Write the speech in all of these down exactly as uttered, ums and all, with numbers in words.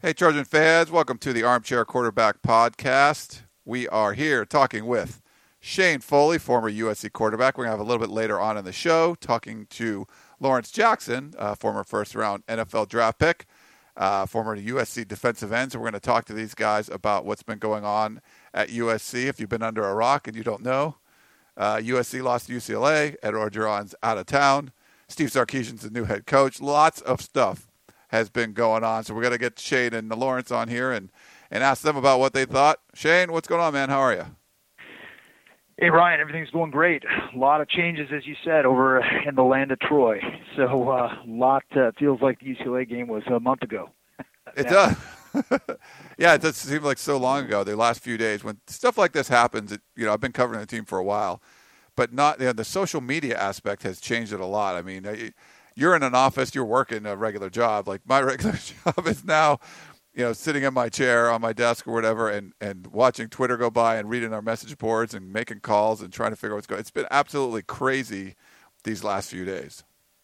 Hey, Trojan fans, welcome to the Armchair Quarterback Podcast. We are here talking with Shane Foley, former U S C quarterback. We're going to have a little bit later on in the show talking to Lawrence Jackson, uh, former first-round N F L draft pick, uh, former U S C defensive end. So we're going to talk to these guys about what's been going on at U S C. If you've been under a rock and you don't know, uh, U S C lost to U C L A. Ed Orgeron's out of town. Steve Sarkisian's the new head coach. Lots of stuff has been going on. So we're going to get Shane and Lawrence on here and, and ask them about what they thought. Shane, what's going on, man? How are you? Hey, Ryan, everything's going great. A lot of changes, as you said, over in the land of Troy. So a uh, lot uh, feels like the U C L A game was a month ago. It does. Yeah, it does seem like so long ago, the last few days. When stuff like this happens, it, you know, I've been covering the team for a while, but not you know, the social media aspect has changed it a lot. I mean, you're in an office, you're working a regular job. Like my regular job is now, you know, sitting in my chair on my desk or whatever and, and watching Twitter go by and reading our message boards and making calls and trying to figure out what's going on. It's been absolutely crazy these last few days.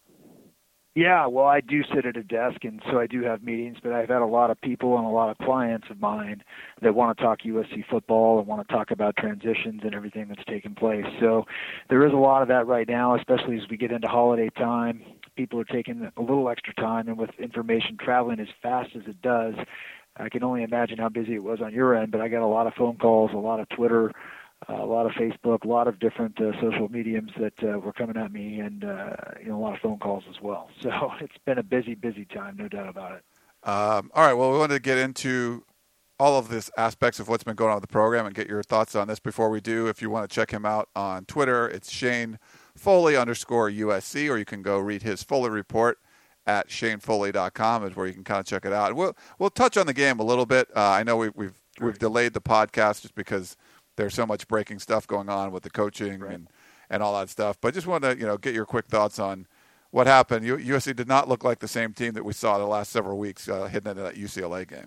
Yeah, well, I do sit at a desk, and so I do have meetings, but I've had a lot of people and a lot of clients of mine that want to talk U S C football and want to talk about transitions and everything that's taken place. So there is a lot of that right now, especially as we get into holiday time. People are taking a little extra time, and with information traveling as fast as it does, I can only imagine how busy it was on your end, but I got a lot of phone calls, a lot of Twitter, uh, a lot of Facebook, a lot of different uh, social mediums that uh, were coming at me, and uh, you know, a lot of phone calls as well. So it's been a busy, busy time, no doubt about it. Um, all right, well, we wanted to get into all of this aspects of what's been going on with the program and get your thoughts on this before we do. If you want to check him out on Twitter, it's Shane Foley underscore U S C, or you can go read his Foley report at shane foley dot com is where you can kind of check it out. We'll we'll touch on the game a little bit. Uh, I know we've we've we've delayed the podcast just because there's so much breaking stuff going on with the coaching right. and, and all that stuff. But just wanted to you know get your quick thoughts on what happened. U- USC did not look like the same team that we saw the last several weeks uh, heading into that U C L A game.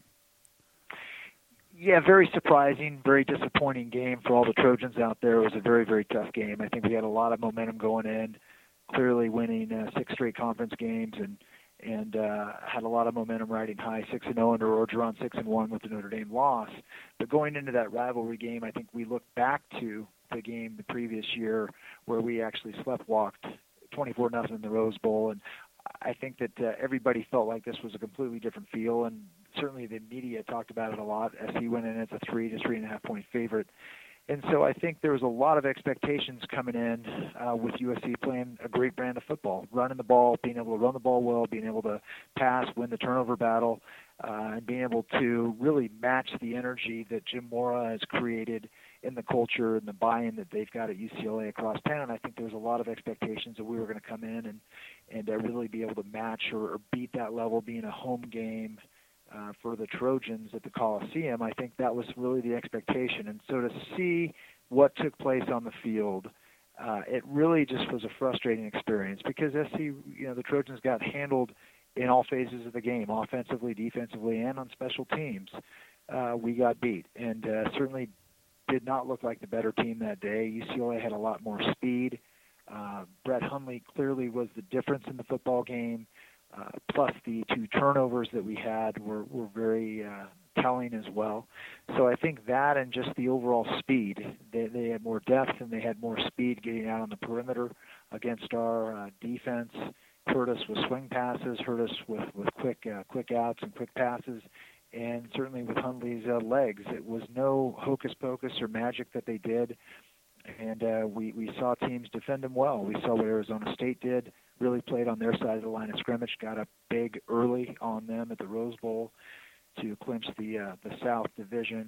Yeah, very surprising, very disappointing game for all the Trojans out there. It was a very, very tough game. I think we had a lot of momentum going in, clearly winning uh, six straight conference games, and and uh, had a lot of momentum riding high, six and zero under Orgeron, six and one with the Notre Dame loss. But going into that rivalry game, I think we look back to the game the previous year where we actually sleptwalked twenty-four nothing in the Rose Bowl, and I think that uh, everybody felt like this was a completely different feel, and certainly the media talked about it a lot as he went in as a three to three and a half point favorite. And so I think there was a lot of expectations coming in uh, with U S C playing a great brand of football, running the ball, being able to run the ball well, being able to pass, win the turnover battle, uh, and being able to really match the energy that Jim Mora has created in the culture and the buy-in that they've got at U C L A across town. I think there was a lot of expectations that we were going to come in and, and uh, really be able to match or, or beat that level, being a home game uh, for the Trojans at the Coliseum. I think that was really the expectation. And so to see what took place on the field, uh, it really just was a frustrating experience because S C, you know, the Trojans got handled in all phases of the game, offensively, defensively, and on special teams. Uh, we got beat, and uh, certainly did not look like the better team that day. U C L A had a lot more speed. Uh, Brett Hundley clearly was the difference in the football game, uh, plus the two turnovers that we had were, were very uh, telling as well. So I think that and just the overall speed, they, they had more depth and they had more speed getting out on the perimeter against our uh, defense. Hurt us with swing passes, hurt us with, with quick uh, quick outs and quick passes, and certainly with Hundley's uh, legs. It was no hocus pocus or magic that they did, and uh, we, we saw teams defend them well. We saw what Arizona State did, really played on their side of the line of scrimmage, got up big early on them at the Rose Bowl to clinch the uh, the South Division,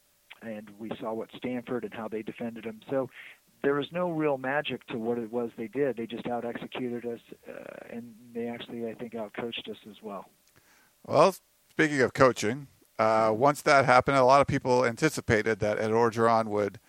and we saw what Stanford and how they defended them. So there was no real magic to what it was they did. They just out-executed us, uh, and they actually, I think, out-coached us as well. Well, speaking of coaching, uh, once that happened, a lot of people anticipated that Ed Orgeron would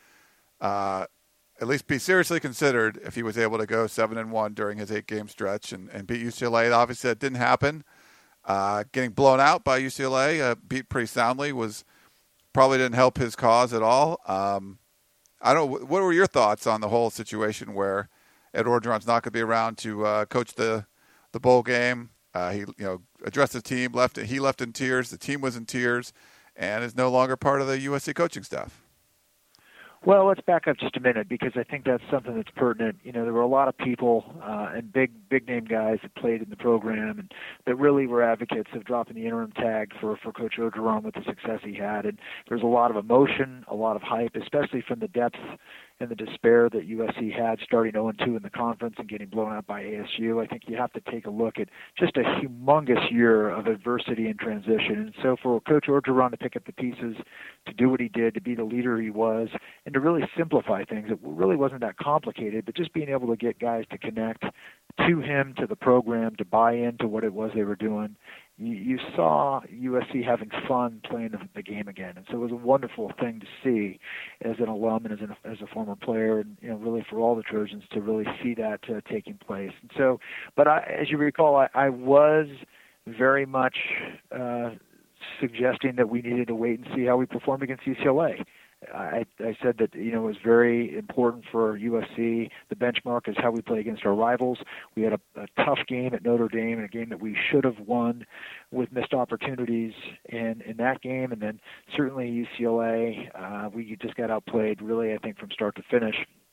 uh, at least be seriously considered if he was able to go seven and one during his eight-game stretch and, and beat U C L A. Obviously, that didn't happen. Uh, getting blown out by U C L A, uh, beat pretty soundly, was probably didn't help his cause at all. Um, I don't. What were your thoughts on the whole situation where Ed Orgeron's not going to be around to uh, coach the the bowl game? Uh, he, you know, addressed the team. Left he left in tears. The team was in tears, and is no longer part of the U S C coaching staff. Well, let's back up just a minute because I think that's something that's pertinent. You know, there were a lot of people uh, and big, big-name guys that played in the program and that really were advocates of dropping the interim tag for, for Coach Orgeron with the success he had. And there's a lot of emotion, a lot of hype, especially from the depth and the despair that U S C had starting oh and two in the conference and getting blown out by A S U. I think you have to take a look at just a humongous year of adversity and transition. And so for Coach Orgeron to pick up the pieces, to do what he did, to be the leader he was, and to really simplify things, it really wasn't that complicated, but just being able to get guys to connect to him, to the program, to buy into what it was they were doing. You, you saw U S C having fun playing the, the game again, and so it was a wonderful thing to see as an alum and as, an, as a former player, and you know, really for all the Trojans to really see that uh, taking place. And so, but I, as you recall, I, I was very much uh, suggesting that we needed to wait and see how we performed against U C L A. I, I said that, you know, it was very important for U S C. The benchmark is how we play against our rivals. We had a, a tough game at Notre Dame, and a game that we should have won with missed opportunities in, in that game. And then certainly U C L A, uh, we just got outplayed really, I think, from start to finish,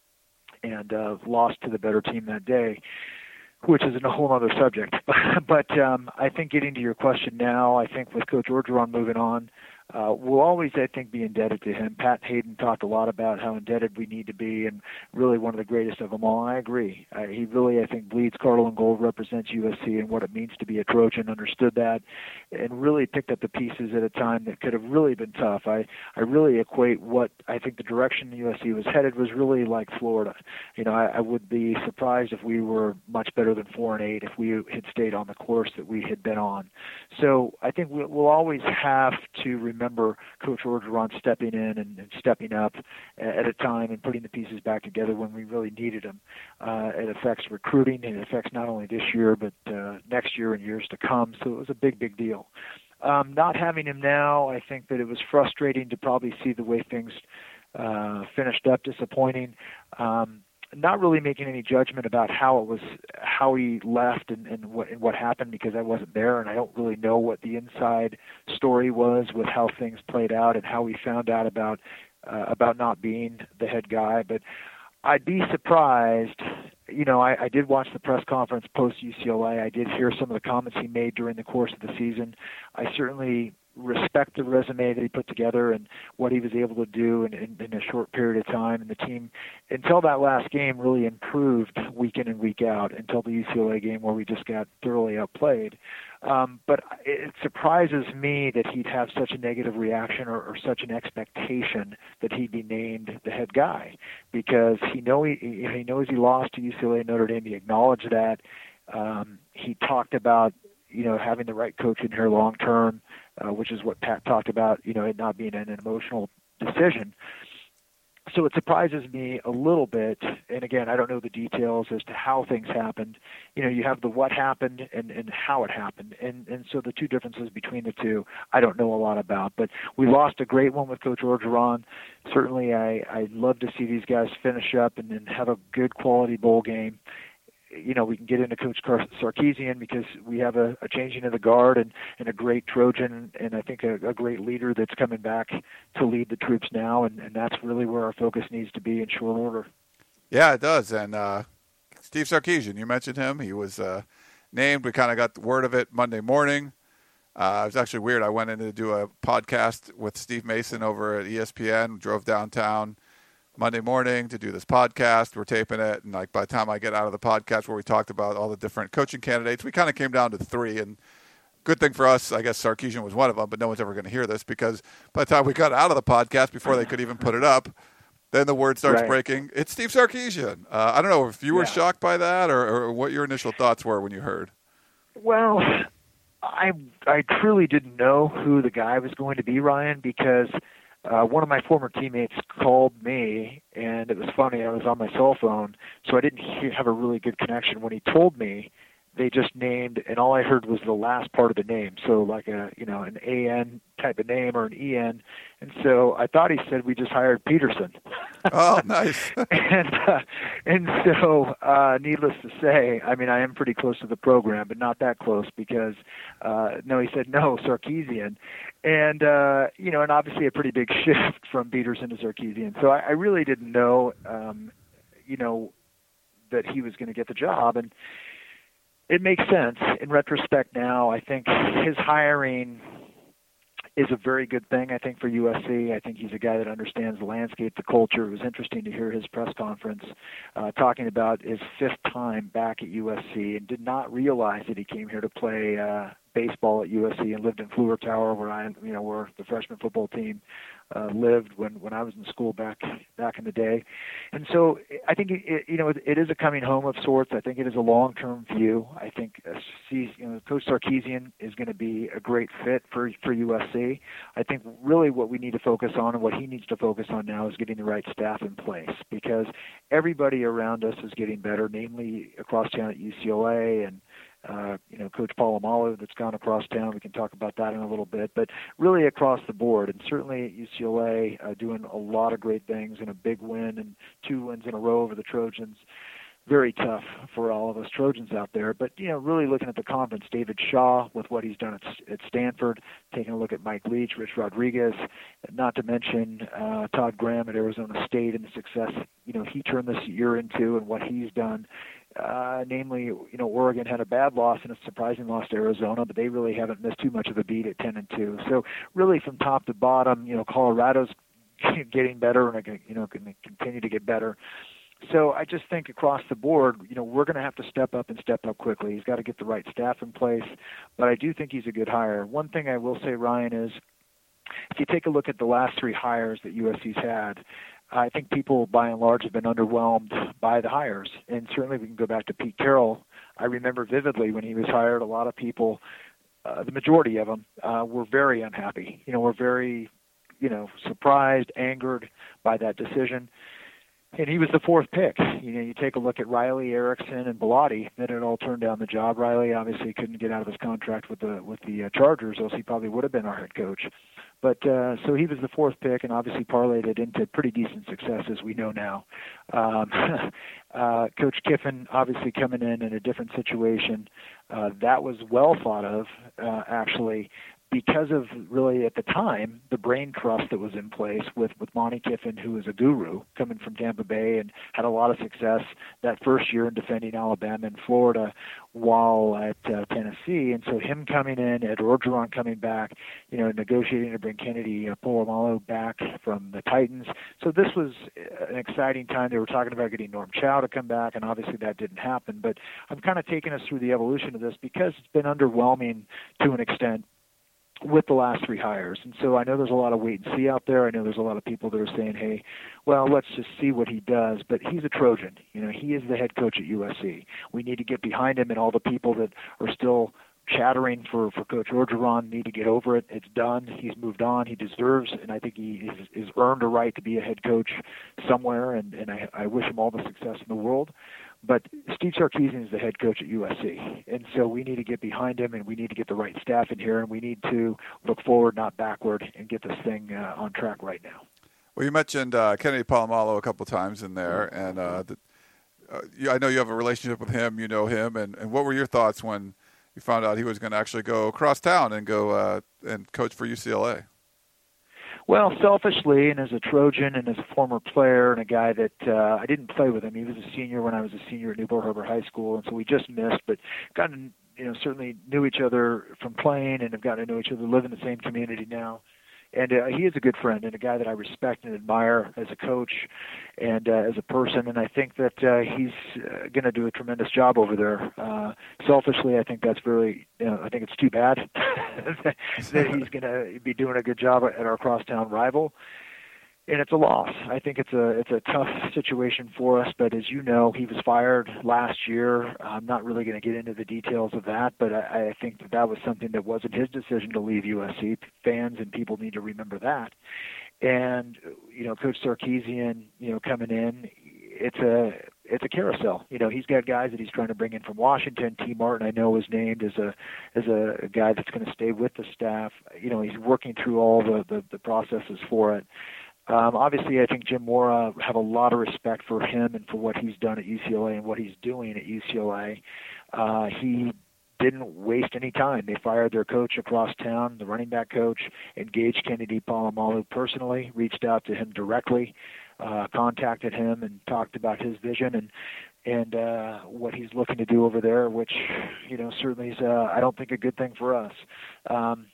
and uh, lost to the better team that day, which is a whole other subject. But um, I think getting to your question now, I think with Coach Orgeron moving on, Uh, we'll always, I think, be indebted to him. Pat Hayden talked a lot about how indebted we need to be, and really one of the greatest of them all. I agree. Uh, he really, I think, bleeds Scarlet and Gold, represents U S C and what it means to be a Trojan, understood that, and really picked up the pieces at a time that could have really been tough. I, I really equate what I think the direction U S C was headed was really like Florida. You know, I, I would be surprised if we were much better than four and eight if we had stayed on the course that we had been on. So I think we'll, we'll always have to remember remember Coach Orgeron stepping in and, and stepping up at a time and putting the pieces back together when we really needed them. Uh, it affects recruiting, and it affects not only this year but uh, next year and years to come. So it was a big, big deal. Um, not having him now, I think that it was frustrating to probably see the way things uh, finished up, disappointing. Um, not really making any judgment about how it was, how he left and, and what and what happened, because I wasn't there, and I don't really know what the inside story was with how things played out and how he found out about uh, about not being the head guy. But I'd be surprised. You know, I, I did watch the press conference post U C L A. I did hear some of the comments he made during the course of the season. I certainly respect the resume that he put together and what he was able to do in, in, in a short period of time. And the team, until that last game, really improved week in and week out until the U C L A game where we just got thoroughly outplayed. Um, but it surprises me that he'd have such a negative reaction or, or such an expectation that he'd be named the head guy, because he know he, he knows he lost to U C L A and Notre Dame. He acknowledged that. Um, he talked about, you know, having the right coach in here long term, uh, which is what Pat talked about, you know, it not being an emotional decision. So it surprises me a little bit, and again, I don't know the details as to how things happened. You know, you have the what happened and, and how it happened, and, and so the two differences between the two, I don't know a lot about. But we lost a great one with Coach Orgeron. Certainly, I, I'd love to see these guys finish up and, and have a good quality bowl game. You know, we can get into Coach Sarkisian because we have a, a changing of the guard and, and a great Trojan and I think a, a great leader that's coming back to lead the troops now, and, and that's really where our focus needs to be in short order. Yeah, it does. And uh, Steve Sarkisian, you mentioned him. He was uh, named. We kind of got the word of it Monday morning. Uh, it was actually weird. I went in to do a podcast with Steve Mason over at E S P N, drove downtown Monday morning to do this podcast. We're taping it, and like by the time I get out of the podcast where we talked about all the different coaching candidates, we kind of came down to three. And good thing for us, I guess Sarkisian was one of them, but no one's ever going to hear this because by the time we got out of the podcast, before they could even put it up, then the word starts right. breaking. It's Steve Sarkisian. Uh, I don't know if you were yeah. shocked by that or, or what your initial thoughts were when you heard. Well, I I truly didn't know who the guy was going to be, Ryan, because Uh, one of my former teammates called me, and it was funny. I was on my cell phone, so I didn't hear, have a really good connection when he told me they just named, and all I heard was the last part of the name, so like a you know an A N type of name or an E N, and so I thought he said we just hired Peterson. Oh, nice. and uh, and so, uh, needless to say, I mean I am pretty close to the program, but not that close because uh, no, he said no, Sarkisian, and uh, you know, and obviously a pretty big shift from Peterson to Sarkisian. So I, I really didn't know, um, you know, that he was going to get the job, and it makes sense in retrospect now. I think his hiring is a very good thing, I think, for U S C. I think he's a guy that understands the landscape, the culture. It was interesting to hear his press conference uh, talking about his fifth time back at U S C and did not realize that he came here to play uh, baseball at U S C and lived in Fluor Tower, where I, you know, where the freshman football team uh, lived when, when I was in school back back in the day. And so I think it, you know it, it is a coming home of sorts. I think it is a long-term view. I think uh, you know, Coach Sarkisian is going to be a great fit for for U S C. I think really what we need to focus on and what he needs to focus on now is getting the right staff in place, because everybody around us is getting better, namely across town at U C L A and Uh, you know, Coach Polamalu that's gone across town. We can talk about that in a little bit, but really across the board, and certainly at U C L A uh, doing a lot of great things, and a big win and two wins in a row over the Trojans. Very tough for all of us Trojans out there. But, you know, really looking at the conference, David Shaw with what he's done at, at Stanford, taking a look at Mike Leach, Rich Rodriguez, not to mention uh, Todd Graham at Arizona State and the success, you know, he turned this year into and what he's done. Uh, namely, you know, Oregon had a bad loss and a surprising loss to Arizona, but they really haven't missed too much of a beat at ten and two. So really from top to bottom, you know, Colorado's getting better and, you know, going to continue to get better. So I just think across the board, you know, we're going to have to step up and step up quickly. He's got to get the right staff in place, but I do think he's a good hire. One thing I will say, Ryan, is if you take a look at the last three hires that U S C's had, I think people, by and large, have been underwhelmed by the hires. And certainly we can go back to Pete Carroll. I remember vividly when he was hired, a lot of people, uh, the majority of them, uh, were very unhappy. You know, were very, you know, surprised, angered by that decision. And he was the fourth pick. You know, you take a look at Riley, Erickson, and Bellotti, that had all turned down the job. Riley obviously couldn't get out of his contract with the with the uh, Chargers, else he probably would have been our head coach. But uh, so he was the fourth pick, and obviously parlayed it into pretty decent success, as we know now. Um, uh, Coach Kiffin obviously coming in in a different situation. Uh, that was well thought of, uh, actually, because of really at the time the brain trust that was in place with, with Monty Kiffin, who was a guru coming from Tampa Bay and had a lot of success that first year in defending Alabama and Florida while at uh, Tennessee. And so him coming in, Ed Orgeron coming back, you know, negotiating to bring Kennedy uh, Polamalu back from the Titans. So this was an exciting time. They were talking about getting Norm Chow to come back, and obviously that didn't happen. But I'm kind of taking us through the evolution of this because it's been underwhelming to an extent with the last three hires. And so I know there's a lot of wait and see out there. I know there's a lot of people that are saying, hey, well, let's just see what he does. But he's a Trojan. You know, he is the head coach at U S C. We need to get behind him, and all the people that are still chattering for, for Coach Orgeron need to get over it. It's done. He's moved on. He deserves, and I think he is, is earned a right to be a head coach somewhere, and, and I, I wish him all the success in the world. But Steve Sarkisian is the head coach at U S C, and so we need to get behind him, and we need to get the right staff in here, and we need to look forward, not backward, and get this thing uh, on track right now. Well, you mentioned uh, Kennedy Polamalu a couple of times in there, and uh, the, uh, you, I know you have a relationship with him. You know him, and, and what were your thoughts when you found out he was going to actually go across town and go uh, and coach for U C L A? Well, selfishly, and as a Trojan and as a former player and a guy that uh, I didn't play with him. He was a senior when I was a senior at Newport Harbor High School, and so we just missed, but gotten, you know, certainly knew each other from playing and have gotten to know each other, live in the same community now. And uh, he is a good friend and a guy that I respect and admire as a coach and uh, as a person. And I think that uh, he's uh, going to do a tremendous job over there. Uh, selfishly, I think that's very, you know, I think it's too bad that he's going to be doing a good job at our crosstown rival. And it's a loss. I think it's a it's a tough situation for us. But as you know, he was fired last year. I'm not really going to get into the details of that, but I, I think that that was something that wasn't his decision to leave U S C. Fans and people need to remember that. And you know, Coach Sarkisian, you know, coming in, it's a it's a carousel. You know, he's got guys that he's trying to bring in from Washington. T. Martin, I know, was named as a as a, a guy that's going to stay with the staff. You know, he's working through all the, the, the processes for it. Um, obviously, I think Jim Mora, have a lot of respect for him and for what he's done at U C L A and what he's doing at U C L A. Uh, he didn't waste any time. They fired their coach across town, the running back coach, engaged Kennedy Polamalu personally, reached out to him directly, uh, contacted him and talked about his vision and and uh, what he's looking to do over there, which, you know, certainly is, uh, I don't think, a good thing for us. Um,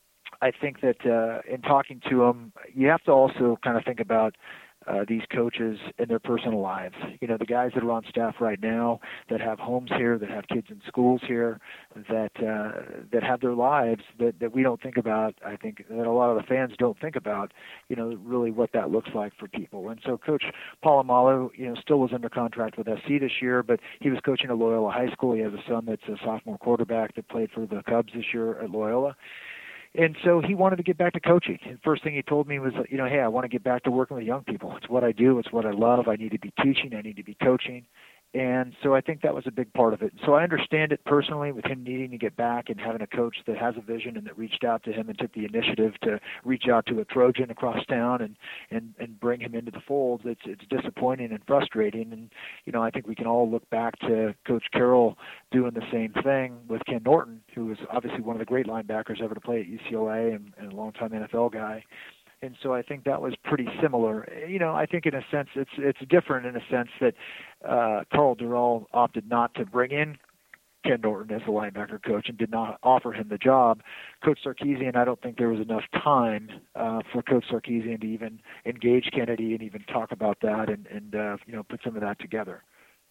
I think that uh, in talking to him, you have to also kind of think about uh, these coaches and their personal lives. You know, the guys that are on staff right now that have homes here, that have kids in schools here, that uh, that have their lives that, that we don't think about. I think that a lot of the fans don't think about, you know, really what that looks like for people. And so Coach Polamalu, you know, still was under contract with S C this year, but he was coaching at Loyola High School. He has a son that's a sophomore quarterback that played for the Cubs this year at Loyola. And so he wanted to get back to coaching. And first thing he told me was, you know, hey, I want to get back to working with young people. It's what I do. It's what I love. I need to be teaching. I need to be coaching. And so I think that was a big part of it. So I understand it personally with him needing to get back and having a coach that has a vision and that reached out to him and took the initiative to reach out to a Trojan across town and, and, and bring him into the fold. It's, it's disappointing and frustrating. And, you know, I think we can all look back to Coach Carroll doing the same thing with Ken Norton, who was obviously one of the great linebackers ever to play at U C L A and, and a longtime N F L guy. And so I think that was pretty similar. You know, I think in a sense it's it's different in a sense that uh, Karl Dorrell opted not to bring in Ken Norton as the linebacker coach and did not offer him the job. Coach Sarkisian, I don't think there was enough time uh, for Coach Sarkisian to even engage Kennedy and even talk about that and, and uh, you know, put some of that together.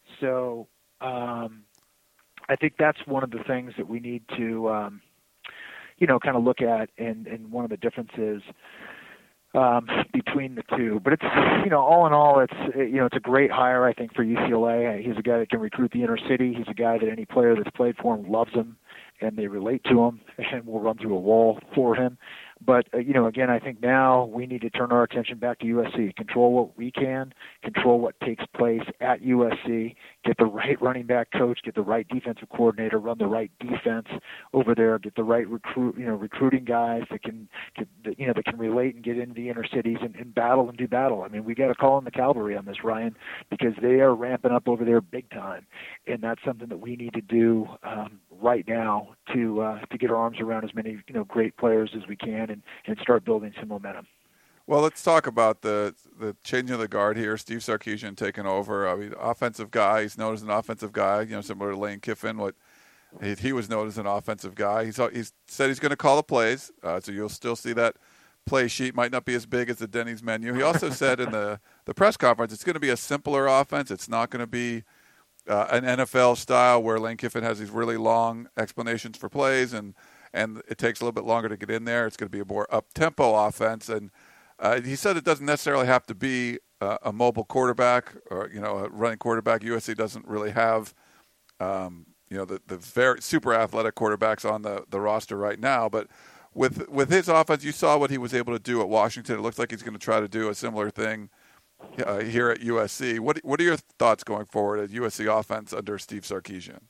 So um, I think that's one of the things that we need to, um, you know, kind of look at, and, and one of the differences Um, between the two. But it's, you know, all in all, it's, you know, it's a great hire, I think, for U C L A. He's a guy that can recruit the inner city. He's a guy that any player that's played for him loves him, and they relate to him and will run through a wall for him. But, uh, you know, again, I think now we need to turn our attention back to U S C, control what we can, control what takes place at U S C, get the right running back coach, get the right defensive coordinator, run the right defense over there, get the right recruit, you know, recruiting guys that can, can you know, that can relate and get into the inner cities and, and battle and do battle. I mean, we got to call in the cavalry on this, Ryan, because they are ramping up over there big time, and that's something that we need to do um, right now to uh, to get our arms around as many, you know, great players as we can and, and start building some momentum. Well, let's talk about the the changing of the guard here. Steve Sarkisian taking over. I mean, offensive guy. He's known as an offensive guy. You know, similar to Lane Kiffin. What he, he was known as an offensive guy. He's he's said he's going to call the plays. Uh, so you'll still see that play sheet. Might not be as big as the Denny's menu. He also said in the the press conference it's going to be a simpler offense. It's not going to be uh, an N F L style where Lane Kiffin has these really long explanations for plays and and it takes a little bit longer to get in there. It's going to be a more up-tempo offense. And uh, he said it doesn't necessarily have to be uh, a mobile quarterback or, you know, a running quarterback. U S C doesn't really have, um, you know, the, the very super athletic quarterbacks on the, the roster right now. But with with his offense, you saw what he was able to do at Washington. It looks like he's going to try to do a similar thing uh, here at U S C. What What are your thoughts going forward at U S C offense under Steve Sarkisian?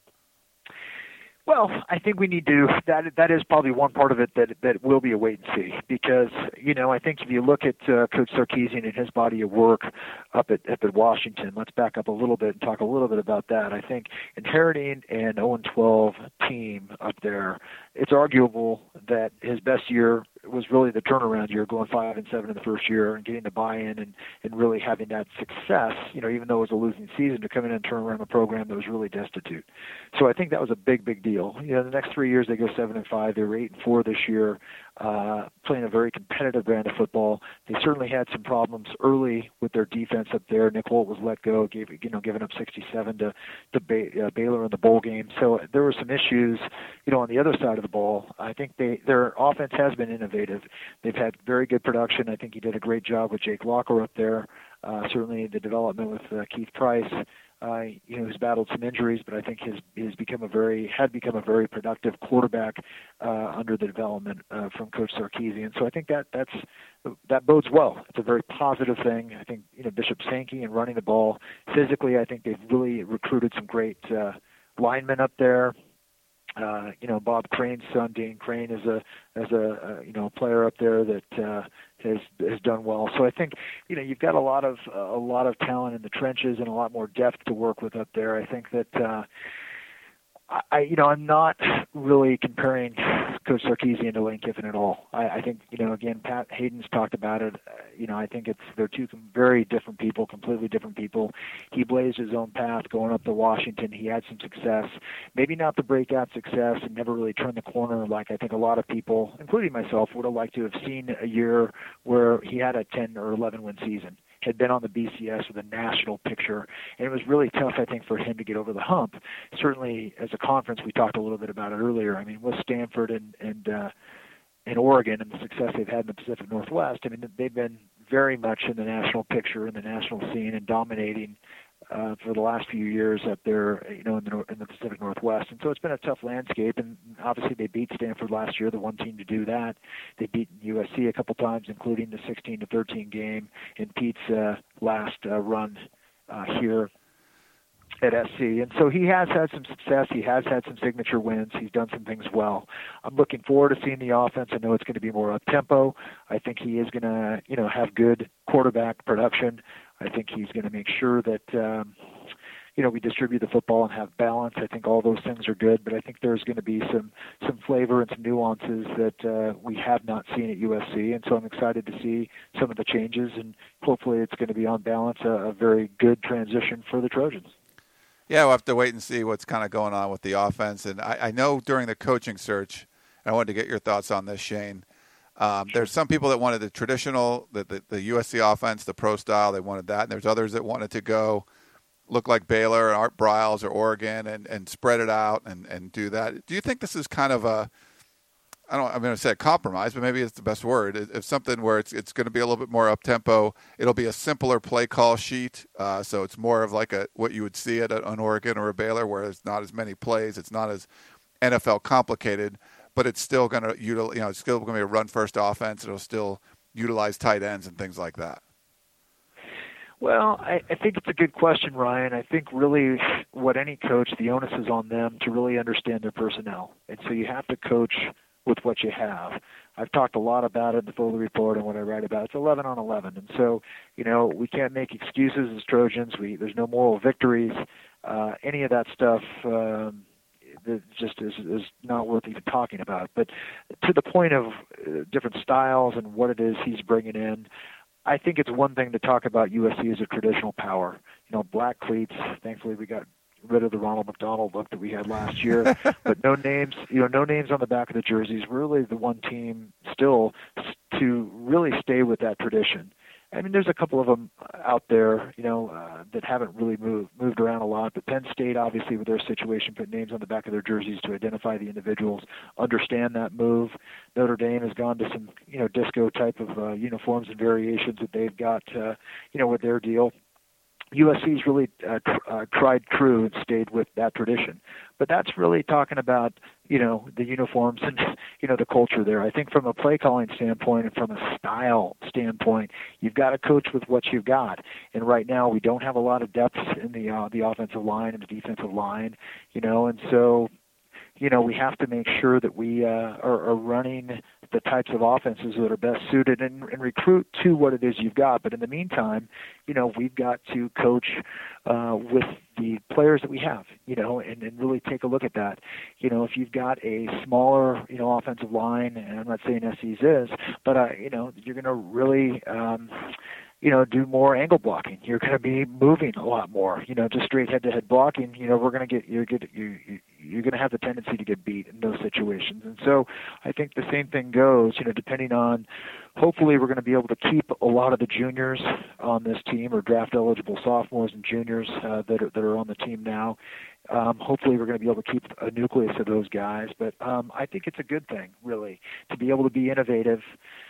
Well, I think we need to, that that is probably one part of it that that will be a wait and see, because, you know, I think if you look at uh, Coach Sarkisian and his body of work up at, up at Washington, let's back up a little bit and talk a little bit about that. I think inheriting an oh and twelve team up there, it's arguable that his best year was really the turnaround year, going five and seven in the first year and getting the buy-in and, and really having that success, you know, even though it was a losing season, to come in and turn around a program that was really destitute. So I think that was a big, big deal. You know, the next three years they go seven and five. They were eight and four this year, uh, playing a very competitive brand of football. They certainly had some problems early with their defense up there. Nick Holt was let go, gave you know, giving up sixty-seven to to ba- uh, Baylor in the bowl game. So there were some issues, you know, on the other side of the ball. I think they their offense has been innovative. They've had very good production. I think he did a great job with Jake Locker up there. Uh, certainly the development with uh, Keith Price. uh, you know, who's battled some injuries, but I think has has become a very had become a very productive quarterback uh, under the development uh, from Coach Sarkisian. So I think that that's that bodes well. It's a very positive thing. I think you know Bishop Sankey and running the ball physically. I think they've really recruited some great uh, linemen up there. Uh, you know, Bob Crane's son, Dane Crane, is a as a, a you know player up there that uh, has has done well. So I think you know you've got a lot of uh, a lot of talent in the trenches and a lot more depth to work with up there. I think that uh, I you know I'm not really comparing Coach Sarkisian to Lane Kiffin at all. I, I think you know again Pat Hayden's talked about it. Uh, you know I think it's they're two very different people, completely different people. He blazed his own path going up to Washington. He had some success, maybe not the breakout success, and never really turned the corner like I think a lot of people, including myself, would have liked to have seen a year where he had a ten or eleven win season. Had been on the B C S with a national picture, and it was really tough, I think, for him to get over the hump. Certainly, as a conference, we talked a little bit about it earlier. I mean, with Stanford and and uh, and Oregon and the success they've had in the Pacific Northwest, I mean, they've been very much in the national picture, in the national scene, and dominating uh, for the last few years up there, you know, in the, in the Pacific Northwest. And so it's been a tough landscape, and obviously they beat Stanford last year, the one team to do that. They beat U S C a couple times, including the sixteen to thirteen game in Pete's uh, last uh, run uh, here at S C. And so he has had some success. He has had some signature wins. He's done some things well. I'm looking forward to seeing the offense. I know it's going to be more up-tempo. I think he is going to, you know, have good quarterback production. I think he's going to make sure that, um, you know, we distribute the football and have balance. I think all those things are good, but I think there's going to be some some flavor and some nuances that uh, we have not seen at U S C, and so I'm excited to see some of the changes, and hopefully it's going to be on balance a, a very good transition for the Trojans. Yeah, we'll have to wait and see what's kind of going on with the offense. And I, I know during the coaching search, and I wanted to get your thoughts on this, Shane. Um, there's some people that wanted the traditional, the, the, the U S C offense, the pro style. They wanted that. And there's others that wanted to go look like Baylor or Art Briles or Oregon and, and spread it out and, and do that. Do you think this is kind of a, I don't, I'm going to say a compromise, but maybe it's the best word. It's something where it's it's going to be a little bit more up tempo. It'll be a simpler play call sheet, uh, so it's more of like a what you would see at an Oregon or a Baylor, where it's not as many plays. It's not as N F L complicated, but it's still going to utilize. You know, it's still going to be a run first offense. It'll still utilize tight ends and things like that. Well, I, I think it's a good question, Ryan. I think really what any coach, the onus is on them to really understand their personnel, and so you have to coach with what you have. I've talked a lot about it in the Foley Report and what I write about. It's eleven on eleven. And so, you know, we can't make excuses as Trojans. We There's no moral victories. Uh, any of that stuff um, that just is, is not worth even talking about. But to the point of uh, different styles and what it is he's bringing in, I think it's one thing to talk about U S C as a traditional power. You know, black cleats. Thankfully, we got rid of the Ronald McDonald look that we had last year, but no names, you know, no names on the back of the jerseys. Really the one team still to really stay with that tradition. I mean, there's a couple of them out there, you know, uh, that haven't really moved moved around a lot. But Penn State, obviously, with their situation, put names on the back of their jerseys to identify the individuals, understand that move. Notre Dame has gone to some, you know, disco type of uh, uniforms and variations that they've got, uh, you know, with their deal. U S C's really uh, tr- uh, tried true and stayed with that tradition. But that's really talking about, you know, the uniforms and, you know, the culture there. I think from a play calling standpoint and from a style standpoint, you've got to coach with what you've got. And right now we don't have a lot of depth in the uh, the offensive line and the defensive line, you know, and so, you know, we have to make sure that we uh, are, are running the types of offenses that are best suited and, and recruit to what it is you've got. But in the meantime, you know, we've got to coach uh, with the players that we have, you know, and, and really take a look at that. You know, if you've got a smaller, you know, offensive line, and I'm not saying S C's is, but, uh, you know, you're going to really um, – you know, do more angle blocking. You're going to be moving a lot more. You know, just straight head-to-head blocking. You know, we're going to get you're get you you're going to have the tendency to get beat in those situations. And so, I think the same thing goes. You know, depending on, hopefully, we're going to be able to keep a lot of the juniors on this team or draft-eligible sophomores and juniors uh, that are that are on the team now. Um, hopefully, we're going to be able to keep a nucleus of those guys. But um, I think it's a good thing, really, to be able to be innovative.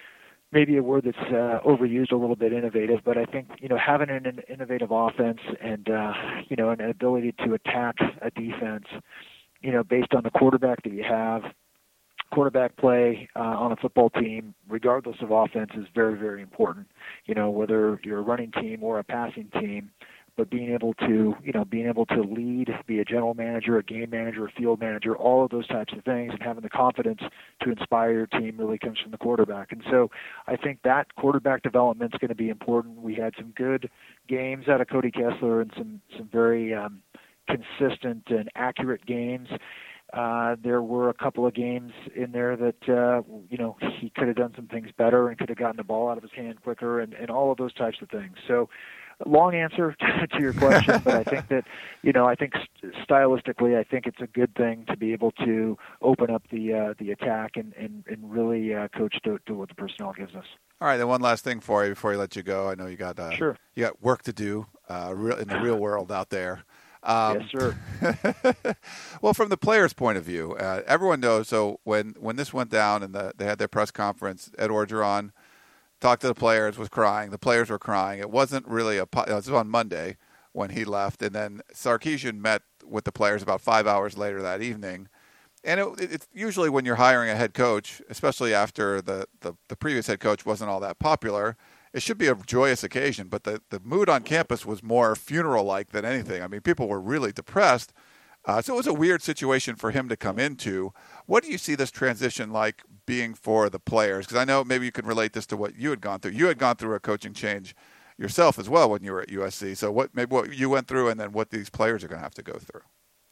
maybe a word that's uh, overused a little bit, innovative, but I think, you know, having an, an innovative offense and, uh, you know, an ability to attack a defense, you know, based on the quarterback that you have, quarterback play uh, on a football team, regardless of offense, is very, very important. You know, whether you're a running team or a passing team, but being able to, you know, being able to lead, be a general manager, a game manager, a field manager, all of those types of things, and having the confidence to inspire your team really comes from the quarterback. And so I think that quarterback development is going to be important. We had some good games out of Cody Kessler and some, some very um, consistent and accurate games. Uh, there were a couple of games in there that, uh, you know, he could have done some things better and could have gotten the ball out of his hand quicker and, and all of those types of things. So, long answer to your question, but I think that, you know, I think stylistically, I think it's a good thing to be able to open up the uh, the attack and, and, and really uh, coach to, to what the personnel gives us. All right, then one last thing for you before I let you go. I know you got uh, sure. you got work to do uh, in the real world out there. Um, yes, sir. Well, from the players' point of view, uh, everyone knows. So when, when this went down and the, they had their press conference, Ed Orgeron talked to the players, was crying. The players were crying. It wasn't really a – it was on Monday when he left. And then Sarkisian met with the players about five hours later that evening. And it, it's usually when you're hiring a head coach, especially after the, the, the previous head coach wasn't all that popular, it should be a joyous occasion. But the, the mood on campus was more funeral-like than anything. I mean, people were really depressed. Uh, so it was a weird situation for him to come into. What do you see this transition like being for the players? Because I know maybe you can relate this to what you had gone through. You had gone through a coaching change yourself as well when you were at U S C. So what maybe what you went through and then what these players are going to have to go through.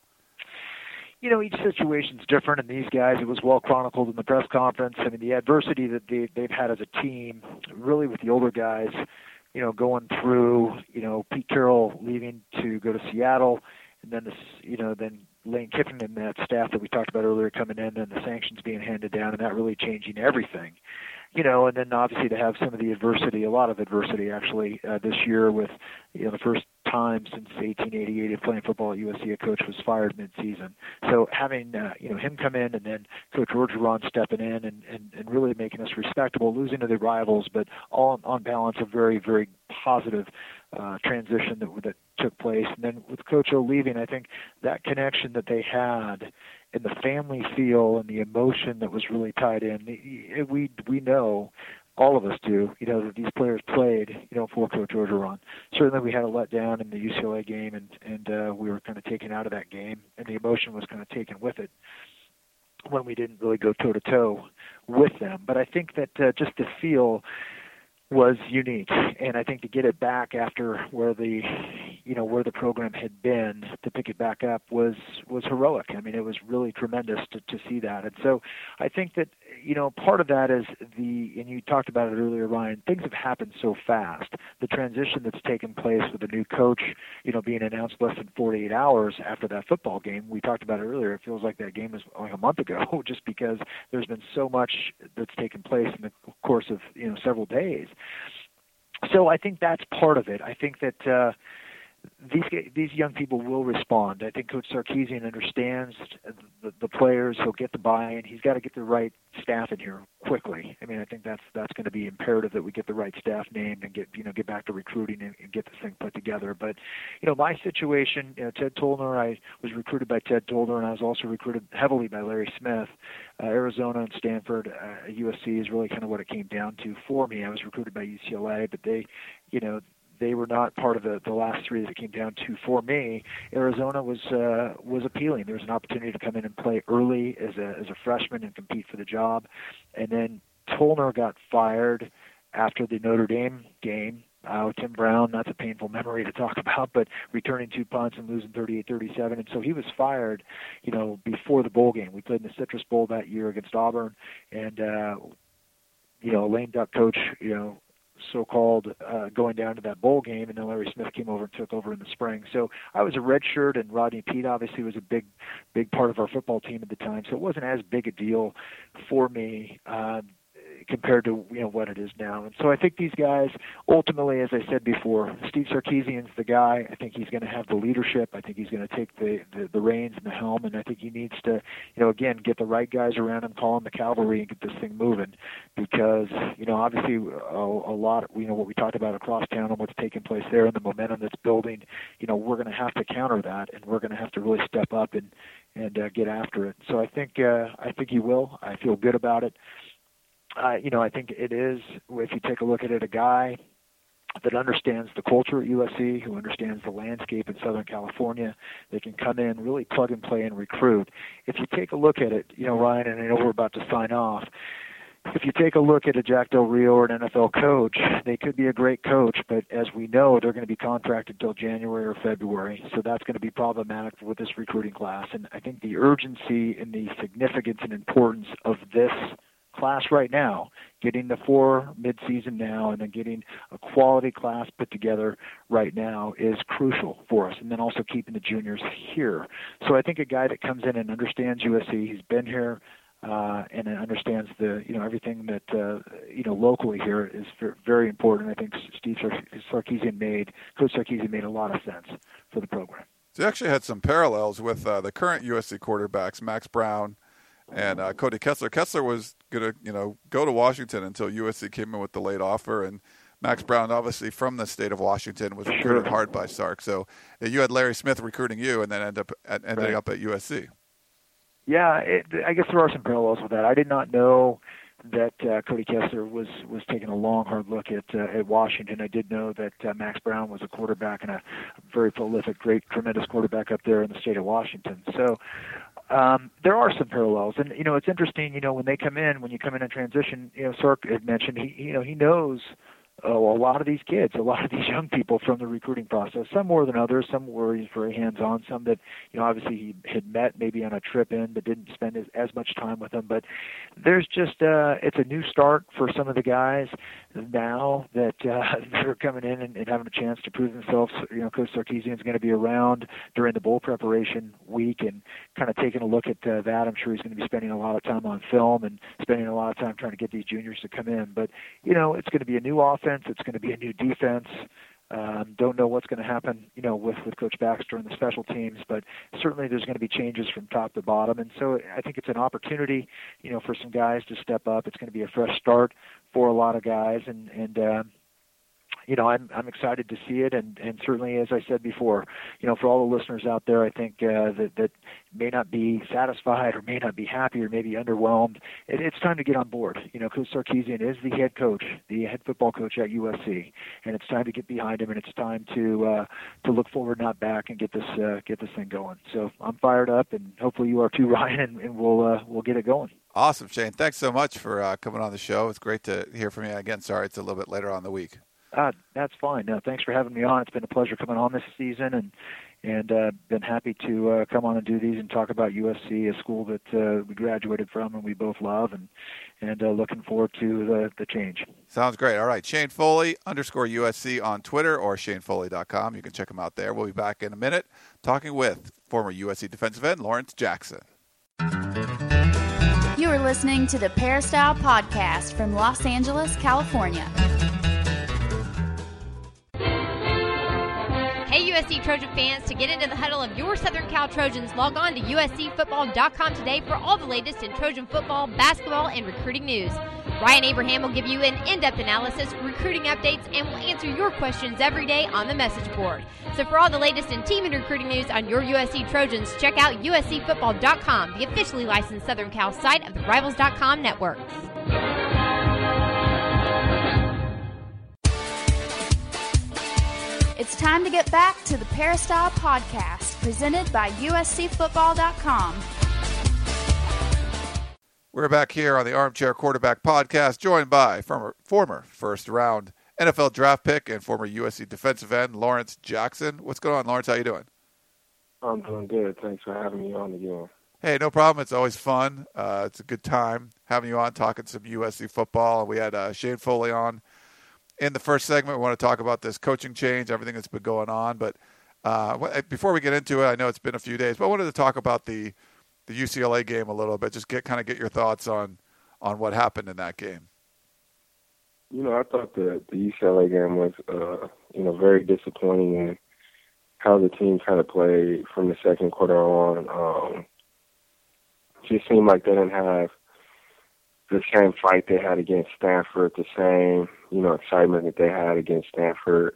You know, each situation's different, and these guys, it was well chronicled in the press conference. I mean, the adversity that they, they've had as a team, really with the older guys, you know, going through, you know, Pete Carroll leaving to go to Seattle, and then this, you know, then Lane Kiffin and that staff that we talked about earlier coming in, and the sanctions being handed down, and that really changing everything. You know, and then obviously to have some of the adversity, a lot of adversity actually uh, this year with, you know, the first time since eighteen eighty-eight of playing football at U S C, a coach was fired mid-season. So having, uh, you know, him come in and then Coach Orgeron stepping in and, and, and really making us respectable, losing to the rivals, but all on balance a very, very positive uh, transition that, that took place. And then with Coach O leaving, I think that connection that they had and the family feel and the emotion that was really tied in, we we know, all of us do, you know, that these players played, you know, for Coach Orgeron. Certainly we had a letdown in the U C L A game, and, and uh, we were kind of taken out of that game, and the emotion was kind of taken with it when we didn't really go toe-to-toe with them. But I think that uh, just to feel was unique, and I think to get it back after where the, you know, where the program had been, to pick it back up was was heroic. I mean, it was really tremendous to, to see that. And so I think that, you know, part of that is the, and you talked about it earlier, Ryan, things have happened so fast. The transition that's taken place with the new coach, you know, being announced less than forty-eight hours after that football game. We talked about it earlier. It feels like that game was like a month ago, just because there's been so much that's taken place in the course of, you know, several days. So I think that's part of it. I think that uh, these these young people will respond. I think Coach Sarkisian understands the, the players. He'll get the buy-in. He's got to get the right staff in here quickly. I mean, I think that's that's going to be imperative that we get the right staff named and get you know get back to recruiting and, and get this thing put together. But you know, my situation, you know, Ted Tollner, I was recruited by Ted Tollner, and I was also recruited heavily by Larry Smith. Uh, Arizona and Stanford, uh, U S C is really kind of what it came down to for me. I was recruited by U C L A, but they, you know. They were not part of the, the last three that it came down to for me. Arizona was uh, was appealing. There was an opportunity to come in and play early as a as a freshman and compete for the job. And then Tollner got fired after the Notre Dame game. Uh, Tim Brown, that's a painful memory to talk about, but returning two punts and losing thirty-eight thirty-seven. And so he was fired, you know, before the bowl game. We played in the Citrus Bowl that year against Auburn. And, uh, you know, lame duck coach, you know, so-called uh, going down to that bowl game, and then Larry Smith came over and took over in the spring. So I was a redshirt, and Rodney Peete obviously was a big, big part of our football team at the time. So it wasn't as big a deal for me. Uh, compared to you know what it is now. And so I think these guys, ultimately, as I said before, Steve Sarkisian's the guy. I think he's going to have the leadership. I think he's going to take the, the the reins and the helm, and I think he needs to, you know, again, get the right guys around him, call him the cavalry, and get this thing moving. Because you know, obviously, a, a lot of, you know, what we talked about across town and what's taking place there, and the momentum that's building. You know, we're going to have to counter that, and we're going to have to really step up and and uh, get after it. So I think uh, I think he will. I feel good about it. Uh, you know, I think it is, if you take a look at it, a guy that understands the culture at U S C, who understands the landscape in Southern California. They can come in, really plug and play and recruit. If you take a look at it, you know, Ryan, and I know we're about to sign off, if you take a look at a Jack Del Rio or an N F L coach, they could be a great coach, but as we know, they're going to be contracted till January or February, so that's going to be problematic with this recruiting class. And I think the urgency and the significance and importance of this class right now, getting the four mid-season now and then getting a quality class put together right now is crucial for us, and then also keeping the juniors here. So I think a guy that comes in and understands U S C, he's been here, Uh, and understands the you know everything that uh, you know locally here is very important. I think Steve Sarkisian made Coach Sarkisian made a lot of sense for the program. So you actually had some parallels with uh, the current U S C quarterbacks, Max Brown and uh, Cody Kessler. Kessler was going to you know go to Washington until U S C came in with the late offer, and Max Brown, obviously from the state of Washington, was recruited sure. hard by Sark. So uh, you had Larry Smith recruiting you, and then end up at, ending right. up at U S C. Yeah, it, I guess there are some parallels with that. I did not know that uh, Cody Kessler was, was taking a long, hard look at uh, at Washington. I did know that uh, Max Brown was a quarterback and a very prolific, great, tremendous quarterback up there in the state of Washington. So um, there are some parallels. And, you know, it's interesting, you know, when they come in, when you come in and transition, you know, Sark had mentioned, he, you know, he knows Oh, a lot of these kids, a lot of these young people from the recruiting process, some more than others, some were very hands-on, some that, you know, obviously he had met maybe on a trip in but didn't spend as, as much time with them. But there's just, uh, it's a new start for some of the guys now that uh, they're coming in and, and having a chance to prove themselves. You know, Coach Sarkisian is going to be around during the bowl preparation week and kind of taking a look at uh, that. I'm sure he's going to be spending a lot of time on film and spending a lot of time trying to get these juniors to come in. But, you know, it's going to be a new offense. It's going to be a new defense. Um, don't know what's going to happen, you know, with, with Coach Baxter and the special teams, but certainly there's going to be changes from top to bottom. And so I think it's an opportunity, you know, for some guys to step up. It's going to be a fresh start for a lot of guys. And, and um, you know, I'm I'm excited to see it. And, and certainly, as I said before, you know, for all the listeners out there, I think uh, that, that may not be satisfied or may not be happy or maybe underwhelmed, it, it's time to get on board. You know, Coach Sarkisian is the head coach, the head football coach at U S C, and it's time to get behind him, and it's time to uh, to look forward, not back, and get this uh, get this thing going. So I'm fired up, and hopefully you are too, Ryan, and, and we'll uh, we'll get it going. Awesome, Shane. Thanks so much for uh, coming on the show. It's great to hear from you again. Sorry, it's a little bit later on in the week. Uh, that's fine. No, thanks for having me on. It's been a pleasure coming on this season, and and uh, been happy to uh, come on and do these and talk about U S C, a school that uh, we graduated from and we both love, and and uh, looking forward to the, the change. Sounds great. All right, Shane Foley underscore U S C on Twitter or shane foley dot com. You can check him out there. We'll be back in a minute talking with former U S C defensive end Lawrence Jackson. You are listening to the Peristyle Podcast from Los Angeles, California. Hey, U S C Trojan fans, to get into the huddle of your Southern Cal Trojans, log on to U S C football dot com today for all the latest in Trojan football, basketball, and recruiting news. Ryan Abraham will give you an in-depth analysis, recruiting updates, and will answer your questions every day on the message board. So for all the latest in team and recruiting news on your U S C Trojans, check out U S C football dot com, the officially licensed Southern Cal site of the Rivals dot com network. It's time to get back to the Peristyle Podcast, presented by U S C football dot com. We're back here on the Armchair Quarterback Podcast, joined by former, former first-round N F L draft pick and former U S C defensive end Lawrence Jackson. What's going on, Lawrence? How you doing? I'm doing good. Thanks for having me on again. Hey, no problem. It's always fun. Uh, it's a good time having you on, talking some U S C football. We had uh, Shane Foley on in the first segment. We want to talk about this coaching change, everything that's been going on. But uh, before we get into it, I know it's been a few days, but I wanted to talk about the the U C L A game a little bit. Just get kind of get your thoughts on on what happened in that game. You know, I thought the, the U C L A game was, uh, you know, very disappointing in how the team kind of played from the second quarter on. Um, it just seemed like they didn't have the same fight they had against Stanford, the same, you know, excitement that they had against Stanford.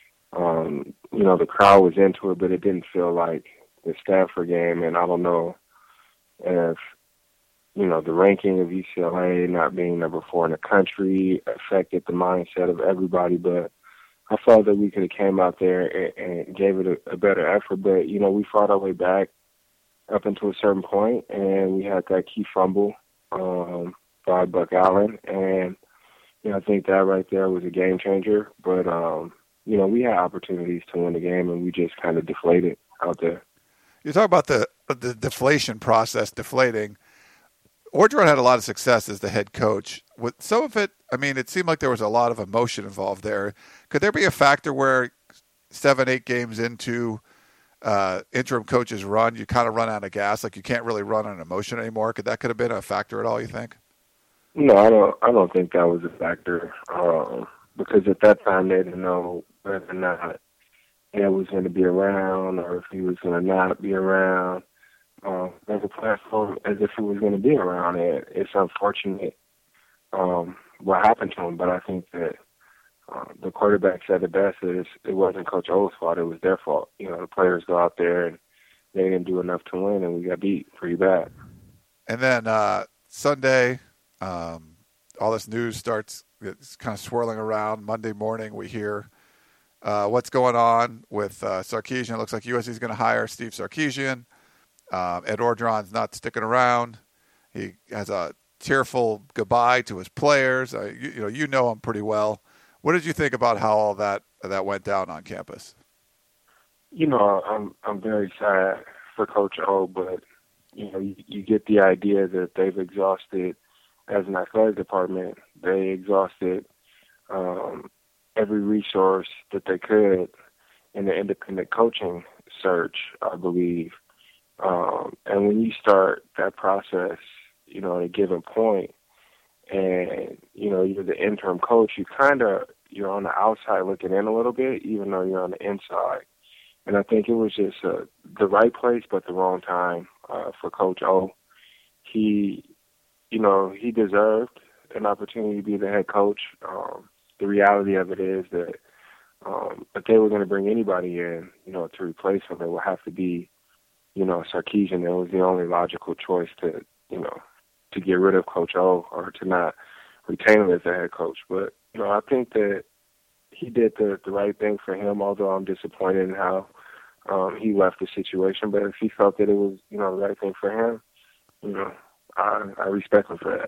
Um, you know, the crowd was into it, but it didn't feel like the Stanford game. And I don't know if, you know, the ranking of U C L A not being number four in the country affected the mindset of everybody, but I felt that we could have came out there and, and gave it a, a better effort. But, you know, we fought our way back up until a certain point, and we had that key fumble um, by Buck Allen. And, you know, I think that right there was a game changer. But, um, you know, we had opportunities to win the game, and we just kind of deflated out there. You talk about the the deflation process, deflating. Orgeron had a lot of success as the head coach. With some of it, I mean, it seemed like there was a lot of emotion involved there. Could there be a factor where seven, eight games into uh, interim coach's run, you kind of run out of gas, like you can't really run on emotion anymore? Could that could have been a factor at all, you think? No, I don't. I don't think that was a factor um, because at that time they didn't know whether or not Ed was going to be around or if he was going to not be around. Uh, as a platform, as if he was going to be around it. It's unfortunate um, what happened to him, but I think that uh, the quarterback said it best. Is it wasn't Coach O's fault; it was their fault. You know, the players go out there and they didn't do enough to win, and we got beat pretty bad. And then uh, Sunday, um, all this news starts it's kind of swirling around. Monday morning, we hear uh, what's going on with uh, Sarkisian. It looks like U S C is going to hire Steve Sarkisian. Um, Ed Orgeron's not sticking around. He has a tearful goodbye to his players. Uh, you, you know, you know him pretty well. What did you think about how all that that went down on campus? You know, I'm I'm very sad for Coach O, but you know, you, you get the idea that they've exhausted as an athletic department. They exhausted um, every resource that they could in the independent coaching search, I believe. Um, and when you start that process, you know, at a given point, and, you know, you're the interim coach, you kind of, you're on the outside looking in a little bit, even though you're on the inside. And I think it was just uh, the right place, but the wrong time uh, for Coach O. He, you know, he deserved an opportunity to be the head coach. Um, the reality of it is that um, if they were going to bring anybody in, you know, to replace him, it would have to be, you know, Sarkisian. It was the only logical choice to, you know, to get rid of Coach O or to not retain him as the head coach. But, you know, I think that he did the, the right thing for him, although I'm disappointed in how um, he left the situation. But if he felt that it was, you know, the right thing for him, you know, I, I respect him for that.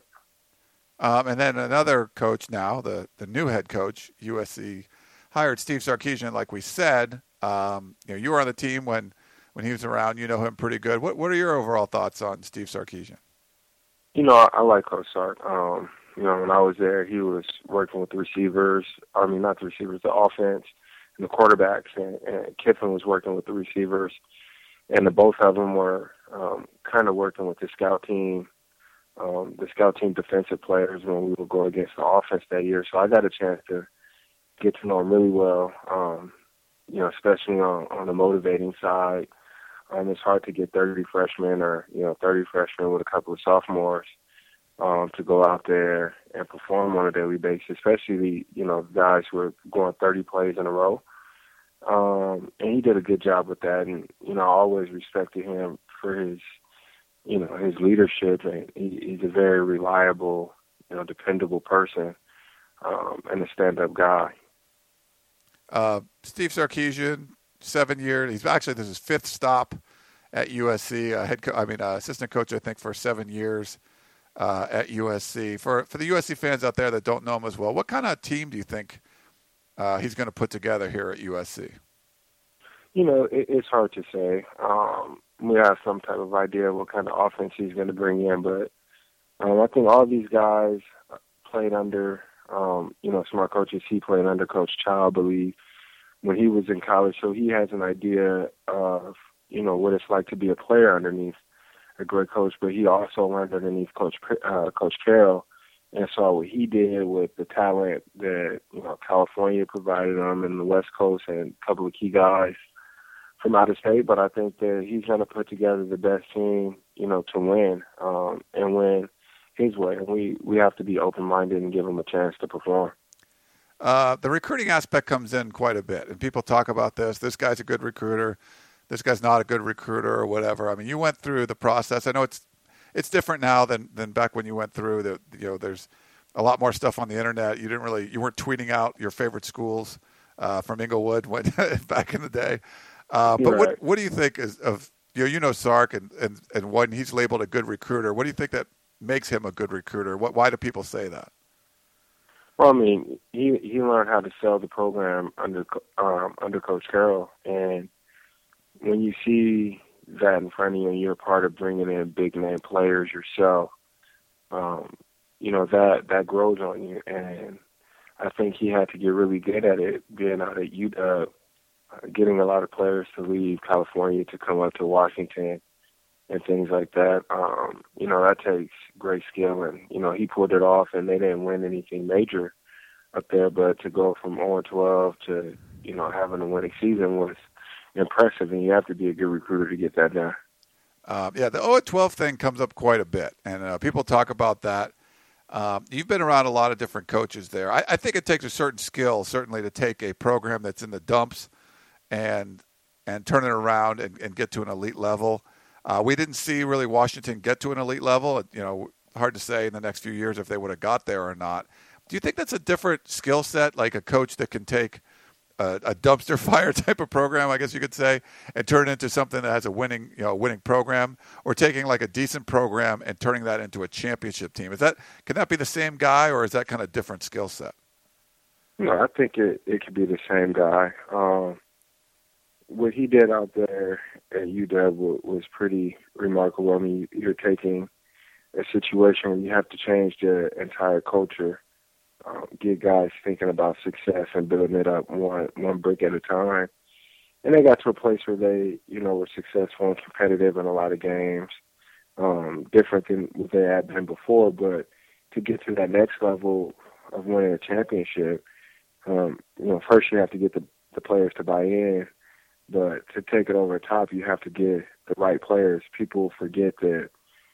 Um, and then another coach now, the, the new head coach, U S C, hired Steve Sarkisian, like we said. Um, you know, you were on the team when When he was around. You know him pretty good. What What are your overall thoughts on Steve Sarkisian? You know, I, I like Coach Sark. Um, you know, when I was there, he was working with the receivers. I mean, not the receivers, the offense and the quarterbacks. And, and Kiffin was working with the receivers. And the both of them were um, kind of working with the scout team, um, the scout team defensive players when we would go against the offense that year. So I got a chance to get to know him really well, um, you know, especially on, on the motivating side. Um, it's hard to get thirty freshmen or, you know, thirty freshmen with a couple of sophomores um, to go out there and perform on a daily basis, especially the, you know, guys who are going thirty plays in a row. Um, and he did a good job with that. And, you know, I always respected him for his, you know, his leadership. And he, he's a very reliable, you know, dependable person um, and a stand-up guy. Uh, Steve Sarkisian, seven years. He's actually, this is his fifth stop at U S C. Uh, head, co- I mean, uh, assistant coach, I think, for seven years uh, at U S C. For for the U S C fans out there that don't know him as well, what kind of team do you think uh, he's going to put together here at U S C? You know, it, it's hard to say. Um, we have some type of idea of what kind of offense he's going to bring in, but um, I think all these guys played under, um, you know, smart coaches. He played under Coach Chow, I believe, when he was in college. So he has an idea of, you know, what it's like to be a player underneath a great coach. But he also learned underneath Coach uh, Coach Carroll and saw what he did with the talent that, you know, California provided him and the West Coast and a couple of key guys from out of state. But I think that he's going to put together the best team, you know, to win um, and win his way. And we, we have to be open-minded and give him a chance to perform. Uh, the recruiting aspect comes in quite a bit, and people talk about this. This guy's a good recruiter. This guy's not a good recruiter or whatever. I mean, you went through the process. I know it's it's different now than, than back when you went through. The, you know, there's a lot more stuff on the internet. You didn't really, you weren't tweeting out your favorite schools uh, from Inglewood when, back in the day. Uh, but right. what what do you think is of you know you know Sark and, and and when he's labeled a good recruiter, what do you think that makes him a good recruiter? What why do people say that? Well, I mean, he he learned how to sell the program under um, under Coach Carroll, and when you see that in front of you and you're a part of bringing in big name players yourself, um, you know, that, that grows on you. And I think he had to get really good at it, being out at U W, uh, getting a lot of players to leave California to come up to Washington and things like that. Um, you know, that takes great skill. And, you know, he pulled it off, and they didn't win anything major up there. But to go from oh and twelve to, you know, having a winning season was impressive, and you have to be a good recruiter to get that done. Um, yeah, the oh and twelve thing comes up quite a bit, and uh, people talk about that. Um, you've been around a lot of different coaches there. I, I think it takes a certain skill, certainly, to take a program that's in the dumps and and turn it around and, and get to an elite level. Uh, we didn't see really Washington get to an elite level. You know, hard to say in the next few years if they would have got there or not. Do you think that's a different skill set, like a coach that can take A, a dumpster fire type of program, I guess you could say, and turn it into something that has a winning, you know, winning program, or taking like a decent program and turning that into a championship team? Is that can that be the same guy, or is that kind of different skill set? No, I think it it could be the same guy. Um, what he did out there at U W was pretty remarkable. I mean, you're taking a situation where you have to change the entire culture. Um, get guys thinking about success and building it up one one brick at a time. And they got to a place where they, you know, were successful and competitive in a lot of games, um, different than what they had been before. But to get to that next level of winning a championship, um, you know, first you have to get the, the players to buy in. But to take it over the top, you have to get the right players. People forget that,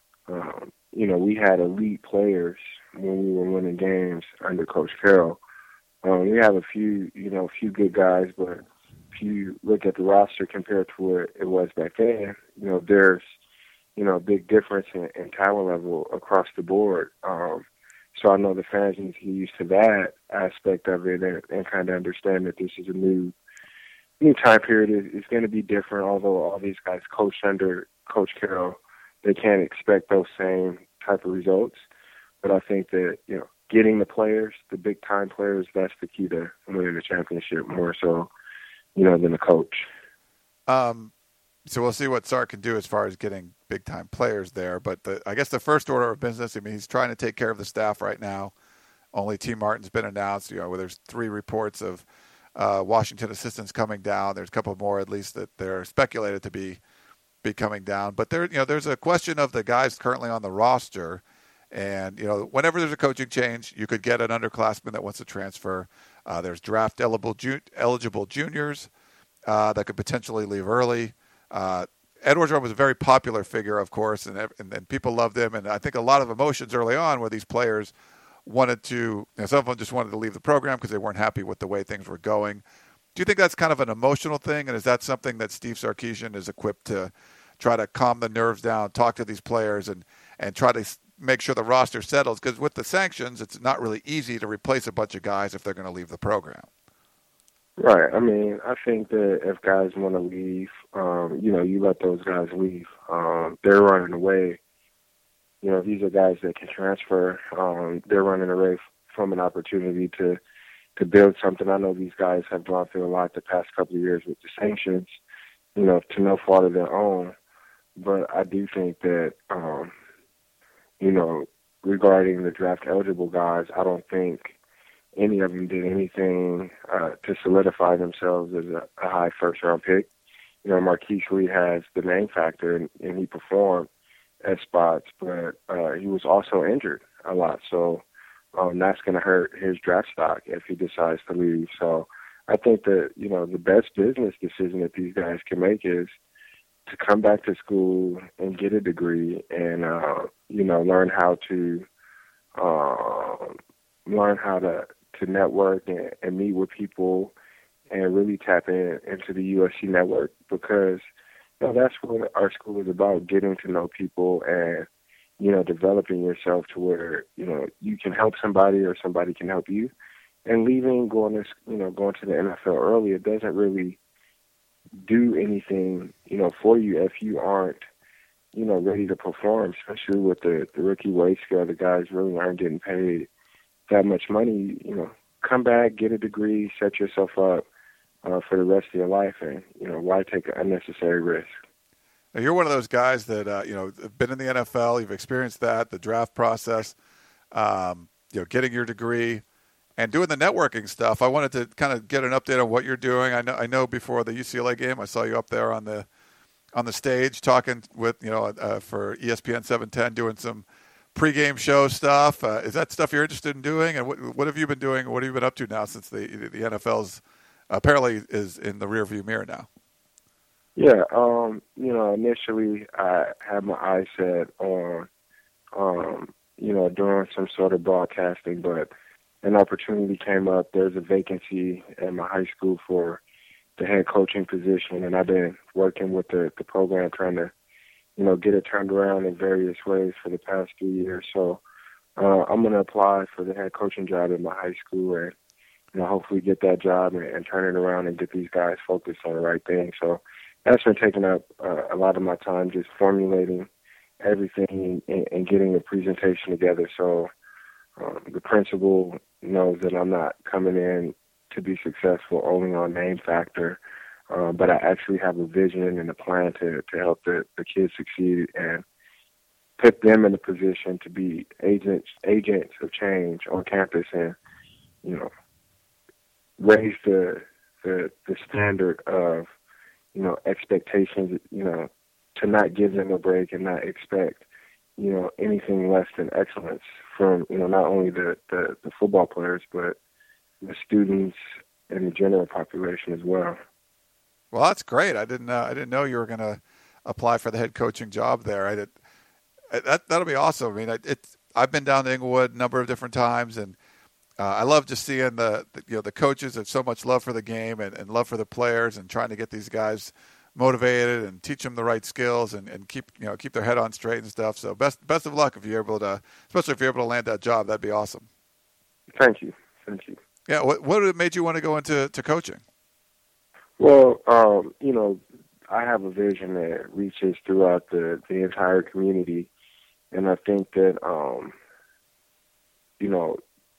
um, you know, we had elite players when we were winning games under Coach Carroll. Um, we have a few, you know, a few good guys, but if you look at the roster compared to what it was back then, you know, there's, you know, a big difference in, in talent level across the board. Um, so I know the fans need to get used to that aspect of it and, and kind of understand that this is a new, new time period. It's going to be different, although all these guys coached under Coach Carroll. They can't expect those same type of results. But I think that, you know, getting the players, the big-time players, that's the key to winning the championship more so, you know, than the coach. Um, so we'll see what Sark can do as far as getting big-time players there. But the, I guess the first order of business, I mean, he's trying to take care of the staff right now. Only T. Martin's been announced, you know, where there's three reports of uh, Washington assistants coming down. There's a couple more, at least, that they're speculated to be be coming down. But there, you know, there's a question of the guys currently on the roster. And, you know, whenever there's a coaching change, you could get an underclassman that wants to transfer. Uh, there's draft eligible, ju- eligible juniors uh, that could potentially leave early. Uh, Ed Orgeron was a very popular figure, of course, and, and and people loved him. And I think a lot of emotions early on where these players wanted to, you know, some of them just wanted to leave the program because they weren't happy with the way things were going. Do you think that's kind of an emotional thing? And is that something that Steve Sarkisian is equipped to try to calm the nerves down, talk to these players, and, and try to make sure the roster settles? Because with the sanctions, it's not really easy to replace a bunch of guys if they're going to leave the program. Right. I mean, I think that if guys want to leave, um, you know, you let those guys leave. Um, they're running away. You know, these are guys that can transfer. Um, they're running away from an opportunity to to build something. I know these guys have gone through a lot the past couple of years with the sanctions, you know, to no fault of their own. But I do think that, um, you know, regarding the draft-eligible guys, I don't think any of them did anything uh, to solidify themselves as a, a high first-round pick. You know, Marquise Lee has the name factor, and, and he performed at spots, but uh, he was also injured a lot. So um, that's going to hurt his draft stock if he decides to leave. So I think that, you know, the best business decision that these guys can make is to come back to school and get a degree and, uh, you know, learn how to uh, learn how to, to network and, and meet with people and really tap in into the U S C network, because you know, that's what our school is about, getting to know people and, you know, developing yourself to where, you know, you can help somebody or somebody can help you. And leaving, going to, you know, going to the N F L early, it doesn't really do anything, you know, for you if you aren't, you know, ready to perform, especially with the, the rookie wage scale. The guys really aren't getting paid that much money. You know, come back, get a degree, set yourself up uh, for the rest of your life, and, you know, why take an unnecessary risk? Now, you're one of those guys that, uh, you know, have been in the N F L, you've experienced that, the draft process, um, you know, getting your degree and doing the networking stuff. I wanted to kind of get an update on what you're doing. I know, I know before the U C L A game, I saw you up there on the on the stage talking with, you know, uh, for E S P N seven ten, doing some pregame show stuff. Uh, is that stuff you're interested in doing? And what, what have you been doing? What have you been up to now since the the N F L's apparently is in the rearview mirror now? Yeah, um, you know, initially I had my eyes set on, um, you know, doing some sort of broadcasting, but an opportunity came up. There's a vacancy at my high school for the head coaching position, and I've been working with the, the program trying to, you know, get it turned around in various ways for the past few years. So uh, I'm going to apply for the head coaching job at my high school and, you know, hopefully get that job and, and turn it around and get these guys focused on the right thing. So that's been taking up uh, a lot of my time, just formulating everything and, and getting a presentation together. So um, the principal knows that I'm not coming in to be successful only on name factor, uh, but I actually have a vision and a plan to, to help the, the kids succeed and put them in a position to be agents agents of change on campus and, you know, raise the the, the standard of, you know, expectations, you know, to not give them a break and not expect, you know, anything less than excellence from, you know, not only the, the, the football players, but the students and the general population as well. Well, that's great. I didn't uh, I didn't know you were going to apply for the head coaching job there. I did. That that'll be awesome. I mean, it's I've been down to Inglewood a number of different times, and uh, I love just seeing the, the you know the coaches have so much love for the game and, and love for the players, and trying to get these guys motivated and teach them the right skills and, and keep you know keep their head on straight and stuff. So best best of luck if you're able to, especially if you're able to land that job. That'd be awesome. Thank you. Thank you. Yeah. What what made you want to go into to coaching? Well, um, you know, I have a vision that reaches throughout the, the entire community, and I think that, um, you know,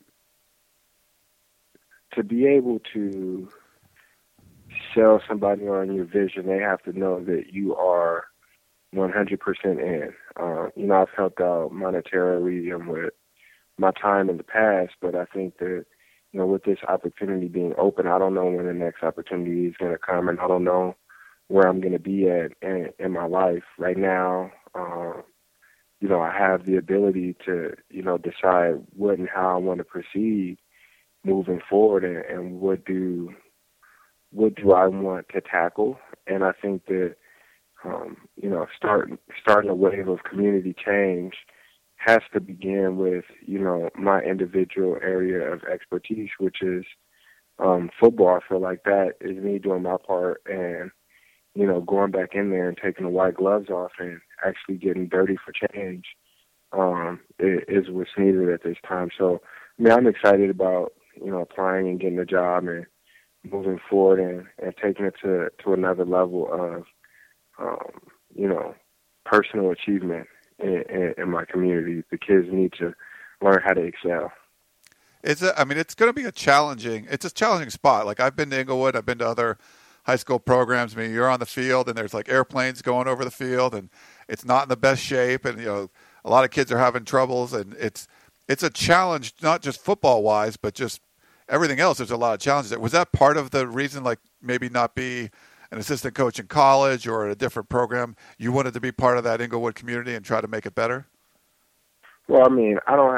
to be able to sell somebody on your vision, they have to know that you are one hundred percent in. Uh, you know, I've helped out monetarily and with my time in the past, but I think that, you know, with this opportunity being open, I don't know when the next opportunity is going to come, and I don't know where I'm going to be at in, in my life. Right now, uh, you know, I have the ability to, you know, decide what and how I want to proceed moving forward, and, and what do what do I want to tackle. And I think that, um, you know, start, starting a wave of community change has to begin with, you know, my individual area of expertise, which is um, football. I feel like that is me doing my part and, you know, going back in there and taking the white gloves off and actually getting dirty for change um, is what's needed at this time. So, I mean, I'm excited about, you know, applying and getting a job and moving forward and, and taking it to, to another level of, um, you know, personal achievement. In, in, in my community. The kids need to learn how to excel. It's a, I mean, it's going to be a challenging, it's a challenging spot. Like, I've been to Inglewood, I've been to other high school programs. I mean, you're on the field and there's like airplanes going over the field and it's not in the best shape. And, you know, a lot of kids are having troubles, and it's, it's a challenge, not just football wise, but just everything else. There's a lot of challenges. Was that part of the reason, like maybe not be an assistant coach in college or at a different program? You wanted to be part of that Inglewood community and try to make it better? Well, I mean, I don't have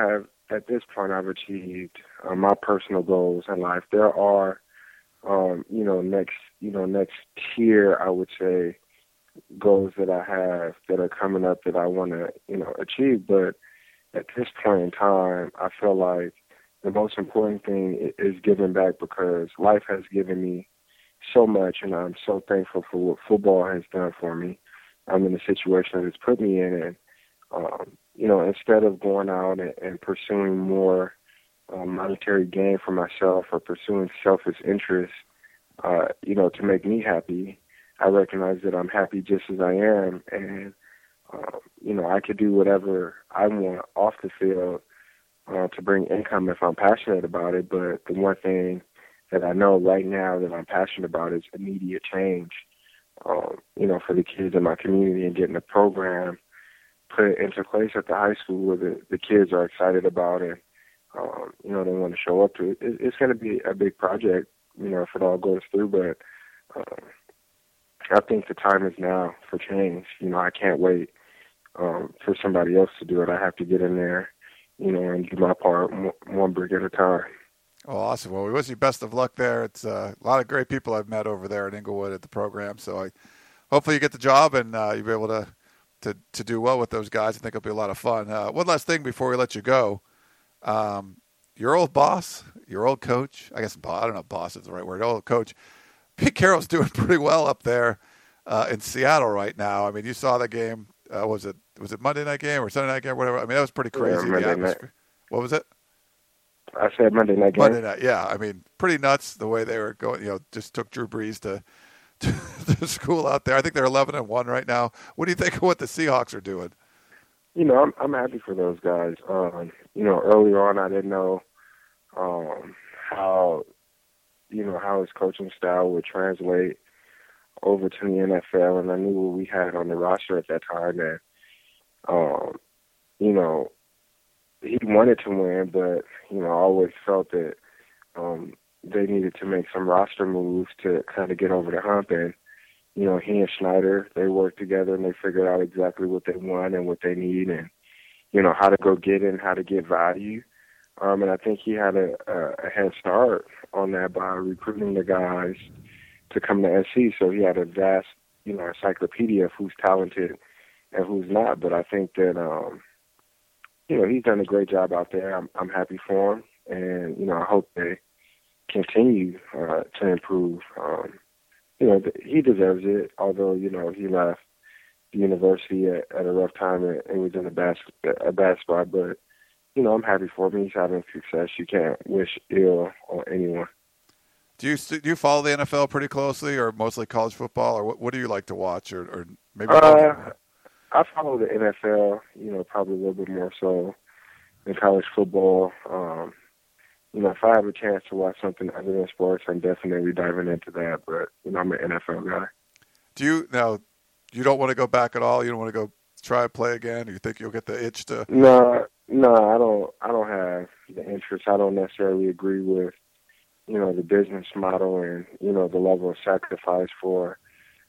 at this point, I've achieved uh, my personal goals in life. There are, um, you know, next, you know, next tier, I would say, goals that I have that are coming up that I want to, you know, achieve. But at this point in time, I feel like the most important thing is giving back, because life has given me so much, and I'm so thankful for what football has done for me. I'm in the situation that it's put me in, and um, you know, instead of going out and, and pursuing more um, monetary gain for myself or pursuing selfish interests, uh, you know, to make me happy, I recognize that I'm happy just as I am, and um, you know, I could do whatever I want off the field uh, to bring income if I'm passionate about it. But the one thing that I know right now that I'm passionate about is immediate change, um, you know, for the kids in my community, and getting a program put into place at the high school where the, the kids are excited about it. Um, you know, they want to show up to it. it it's going to be a big project, you know, if it all goes through. But um, I think the time is now for change. You know, I can't wait um, for somebody else to do it. I have to get in there, you know, and do my part one brick at a time. Oh, awesome. Well, we wish you best of luck there. It's uh, a lot of great people I've met over there in Inglewood at the program. So I hopefully you get the job and uh, you'll be able to, to, to do well with those guys. I think it'll be a lot of fun. Uh, one last thing before we let you go. Um, your old boss, your old coach, I guess I don't know if boss is the right word, old coach, Pete Carroll's doing pretty well up there uh, in Seattle right now. I mean, you saw the game. Uh, was it was it Monday night game or Sunday night game or whatever? I mean, that was pretty crazy. Yeah, the atmosphere. What was it? I said Monday night game. Monday night, yeah. I mean, pretty nuts the way they were going. You know, just took Drew Brees to, to, to school out there. I think they're eleven and one right now. What do you think of what the Seahawks are doing? You know, I'm I'm happy for those guys. Um, you know, earlier on, I didn't know um, how you know how his coaching style would translate over to the N F L, and I knew what we had on the roster at that time. And um, you know. He wanted to win, but, you know, I always felt that um, they needed to make some roster moves to kind of get over the hump. And, you know, he and Schneider, they worked together and they figured out exactly what they want and what they need and, you know, how to go get it and how to get value. Um, and I think he had a, a, a head start on that by recruiting the guys to come to S C. So he had a vast, you know, encyclopedia of who's talented and who's not. But I think that, um, you know, he's done a great job out there. I'm, I'm happy for him, and you know, I hope they continue uh, to improve. Um, you know, he deserves it. Although you know, he left the university at, at a rough time and, and was in a bad a bad spot. But you know, I'm happy for him. He's having success. You can't wish ill on anyone. Do you do you follow the N F L pretty closely, or mostly college football, or what, what do you like to watch, or, or maybe? Uh, I follow the N F L, you know, probably a little bit more so than college football. Um, you know, if I have a chance to watch something other than sports, I'm definitely diving into that. But, you know, I'm an N F L guy. Do you, now, you don't want to go back at all? You don't want to go try to play again? You think you'll get the itch to? No, no, I don't, I don't have the interest. I don't necessarily agree with, you know, the business model and, you know, the level of sacrifice for,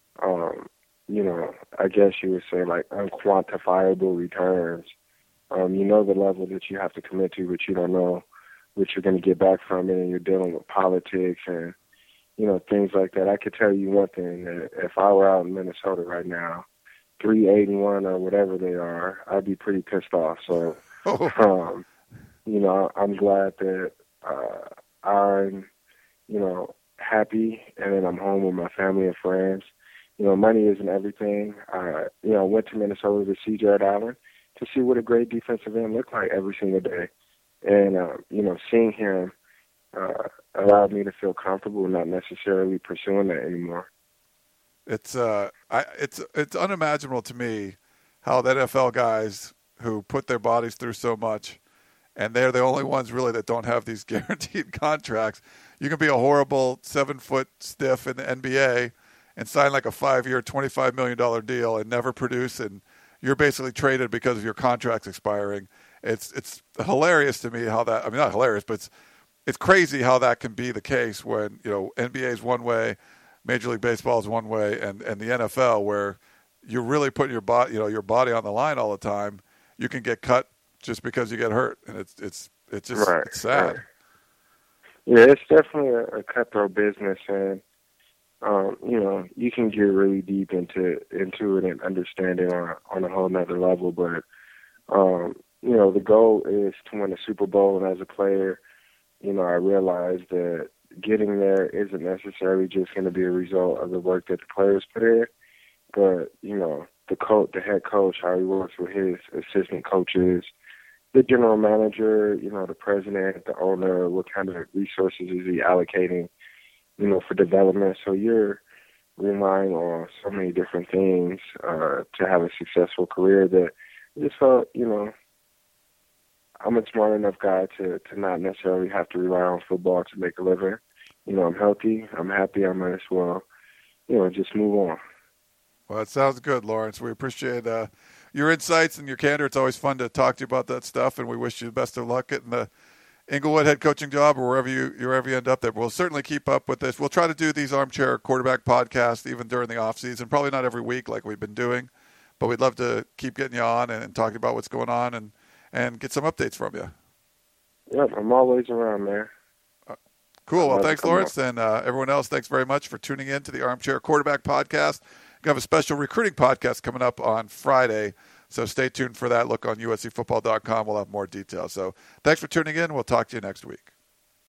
um, you know, I guess you would say like unquantifiable returns. Um, you know the level that you have to commit to, but you don't know what you're going to get back from it, and you're dealing with politics and, you know, things like that. I could tell you one thing, that if I were out in Minnesota right now, three, eight, and one, or whatever they are, I'd be pretty pissed off. So, um, you know, I'm glad that uh, I'm, you know, happy, and then I'm home with my family and friends. You know, money isn't everything. Uh, you know, I went to Minnesota to see Jared Allen to see what a great defensive end looked like every single day. And, uh, you know, seeing him uh, allowed me to feel comfortable not necessarily pursuing that anymore. It's uh, I, it's it's unimaginable to me how the N F L guys who put their bodies through so much, and they're the only ones really that don't have these guaranteed contracts. You can be a horrible seven-foot stiff in the N B A and sign like a five-year, twenty-five million dollars deal and never produce, and you're basically traded because of your contract's expiring. It's it's hilarious to me how that – I mean, not hilarious, but it's, it's crazy how that can be the case when, you know, N B A is one way, Major League Baseball is one way, and, and the N F L where you're really putting your body, you know, your body on the line all the time. You can get cut just because you get hurt, and it's it's it's just right, it's sad. Right. Yeah, it's definitely a, a cutthroat business, and um, you know, you can get really deep into into it and understanding on on a whole nother level. But um, you know, the goal is to win a Super Bowl, and as a player, you know, I realized that getting there isn't necessarily just going to be a result of the work that the players put in, but you know, the coach, the head coach, how he works with his assistant coaches, the general manager, you know, the president, the owner, what kind of resources is he allocating, you know, for development. So you're relying on so many different things uh, to have a successful career that I just felt, you know, I'm a smart enough guy to, to not necessarily have to rely on football to make a living. You know, I'm healthy, I'm happy, I might as well, you know, just move on. Well, that sounds good, Lawrence. We appreciate uh, your insights and your candor. It's always fun to talk to you about that stuff, and we wish you the best of luck getting the Inglewood head coaching job or wherever you wherever you end up there. We'll certainly keep up with this. We'll try to do these Armchair Quarterback podcasts even during the off season. Probably not every week like we've been doing, but we'd love to keep getting you on and, and talking about what's going on and, and get some updates from you. Yep, I'm always around, man. Uh, cool. Well, thanks, Lawrence. And uh, everyone else, thanks very much for tuning in to the Armchair Quarterback podcast. We have a special recruiting podcast coming up on Friday, so stay tuned for that. Look on U S C football dot com. We'll have more details. So thanks for tuning in. We'll talk to you next week.